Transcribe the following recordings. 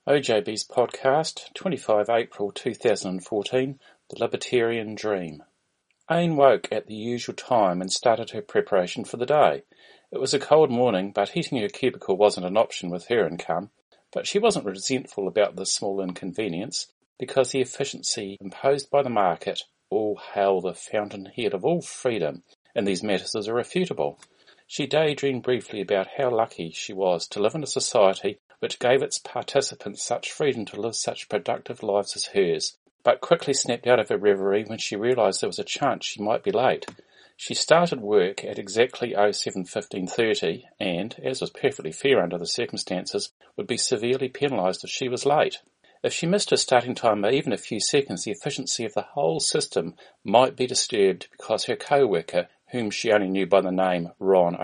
OJB's podcast, 25 April 2014, The Libertarian Dream. Ain woke at the usual time and started her preparation for the day. It was a cold morning, but heating her cubicle wasn't an option with her income. But she wasn't resentful about this small inconvenience, because the efficiency imposed by the market, all hail the fountainhead of all freedom, in these matters is irrefutable. She daydreamed briefly about how lucky she was to live in a society which gave its participants such freedom to live such productive lives as hers, but quickly snapped out of her reverie when she realised there was a chance she might be late. She started work at exactly 07:15:30 and, as was perfectly fair under the circumstances, would be severely penalised if she was late. If she missed her starting time by even a few seconds, the efficiency of the whole system might be disturbed because her co-worker, whom she only knew by the name Ron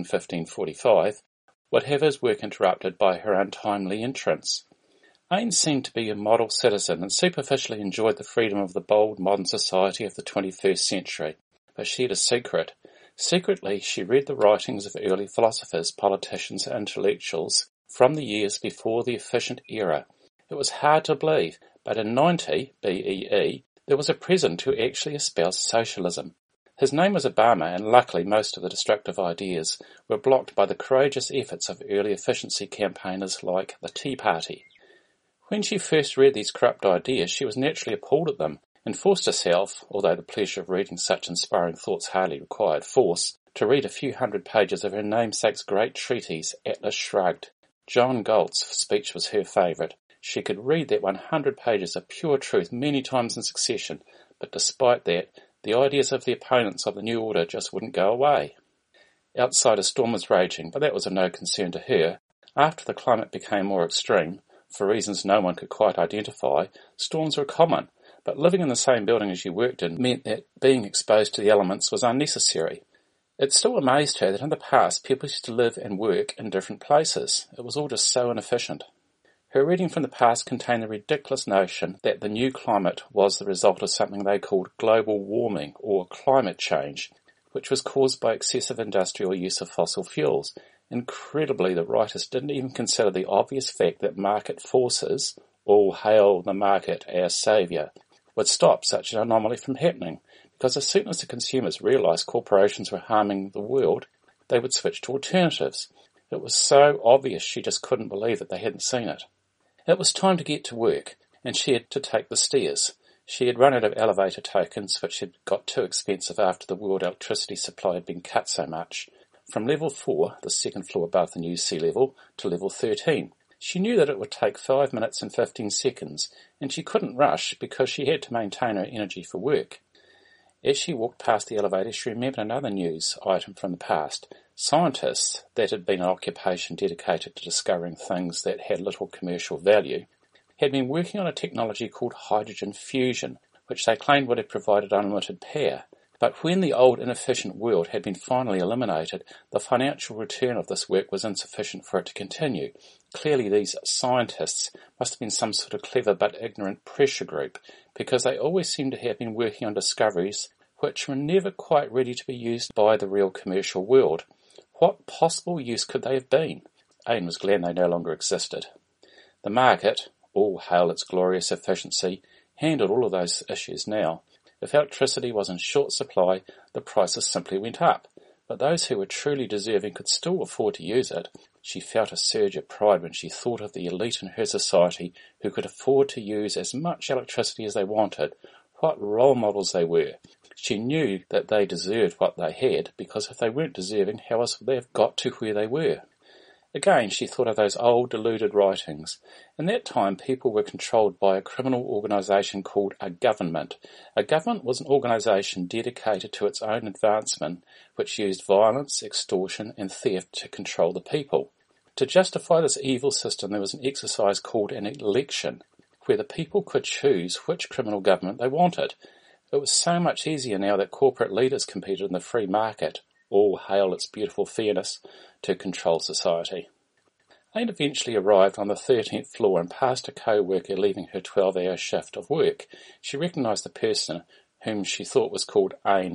07:15:45, would have his work interrupted by her untimely entrance. Ain seemed to be a model citizen and superficially enjoyed the freedom of the bold modern society of the 21st century. But she had a secret. Secretly, she read the writings of early philosophers, politicians, and intellectuals from the years before the efficient era. It was hard to believe, but in 90 BEE, there was a president who actually espoused socialism. His name was Obama, and luckily most of the destructive ideas were blocked by the courageous efforts of early efficiency campaigners like the Tea Party. When she first read these corrupt ideas, she was naturally appalled at them, and forced herself, although the pleasure of reading such inspiring thoughts hardly required force, to read a few hundred pages of her namesake's great treatise, Atlas Shrugged. John Galt's speech was her favourite. She could read that 100 pages of pure truth many times in succession, but despite that, the ideas of the opponents of the new order just wouldn't go away. Outside a storm was raging, but that was of no concern to her. After the climate became more extreme, for reasons no one could quite identify, storms were common, but living in the same building as you worked in meant that being exposed to the elements was unnecessary. It still amazed her that in the past people used to live and work in different places. It was all just so inefficient. Her reading from the past contained the ridiculous notion that the new climate was the result of something they called global warming or climate change, which was caused by excessive industrial use of fossil fuels. Incredibly, the writers didn't even consider the obvious fact that market forces, all hail the market as saviour, would stop such an anomaly from happening, because as soon as the consumers realised corporations were harming the world, they would switch to alternatives. It was so obvious she just couldn't believe that they hadn't seen it. It was time to get to work, and she had to take the stairs. She had run out of elevator tokens, which had got too expensive after the world electricity supply had been cut so much. From level 4, the second floor above the new sea level, to level 13. She knew that it would take 5 minutes and 15 seconds, and she couldn't rush because she had to maintain her energy for work. As she walked past the elevator, she remembered another news item from the past. Scientists, that had been an occupation dedicated to discovering things that had little commercial value, had been working on a technology called hydrogen fusion, which they claimed would have provided unlimited power. But when the old inefficient world had been finally eliminated, the financial return of this work was insufficient for it to continue. Clearly these scientists must have been some sort of clever but ignorant pressure group, because they always seemed to have been working on discoveries which were never quite ready to be used by the real commercial world. What possible use could they have been? Ain was glad they no longer existed. The market, all hail its glorious efficiency, handled all of those issues now. If electricity was in short supply, the prices simply went up. But those who were truly deserving could still afford to use it. She felt a surge of pride when she thought of the elite in her society who could afford to use as much electricity as they wanted. What role models they were. She knew that they deserved what they had, because if they weren't deserving, how else would they have got to where they were? Again, she thought of those old deluded writings. In that time, people were controlled by a criminal organisation called a government. A government was an organisation dedicated to its own advancement, which used violence, extortion and theft to control the people. To justify this evil system, there was an exercise called an election, where the people could choose which criminal government they wanted. It was so much easier now that corporate leaders competed in the free market, all hail its beautiful fairness, to control society. Ain eventually arrived on the 13th floor and passed a co-worker leaving her 12-hour shift of work. She recognised the person, whom she thought was called Ain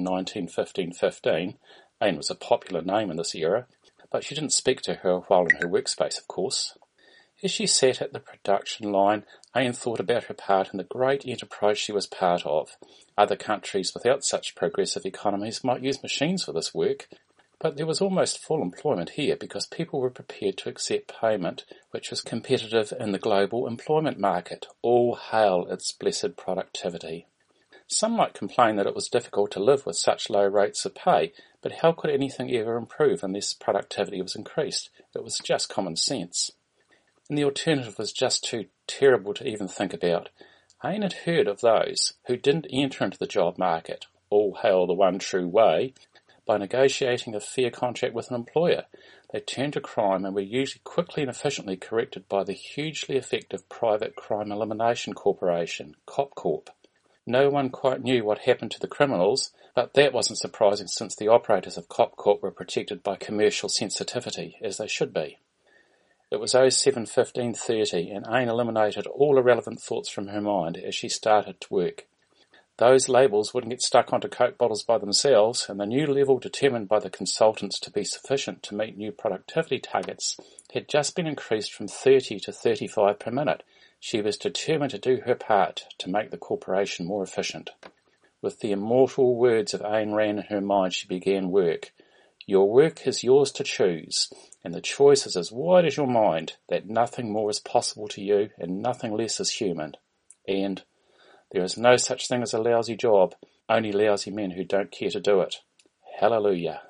1915-15. Ain was a popular name in this era, but she didn't speak to her while in her workspace, of course. As she sat at the production line, Anne thought about her part in the great enterprise she was part of. Other countries without such progressive economies might use machines for this work, but there was almost full employment here because people were prepared to accept payment which was competitive in the global employment market. All hail its blessed productivity. Some might complain that it was difficult to live with such low rates of pay, but how could anything ever improve unless productivity was increased? It was just common sense. And the alternative was just too terrible to even think about. Anne had heard of those who didn't enter into the job market, all hail the one true way, by negotiating a fair contract with an employer. They turned to crime and were usually quickly and efficiently corrected by the hugely effective Private Crime Elimination Corporation, CopCorp. No one quite knew what happened to the criminals, but that wasn't surprising since the operators of CopCorp were protected by commercial sensitivity, as they should be. It was 07:15:30, and Anne eliminated all irrelevant thoughts from her mind as she started to work. Those labels wouldn't get stuck onto Coke bottles by themselves, and the new level determined by the consultants to be sufficient to meet new productivity targets had just been increased from 30 to 35 per minute. She was determined to do her part to make the corporation more efficient. With the immortal words of Ayn Rand in her mind, she began work. Your work is yours to choose, and the choice is as wide as your mind, that nothing more is possible to you and nothing less is human. And there is no such thing as a lousy job, only lousy men who don't care to do it. Hallelujah.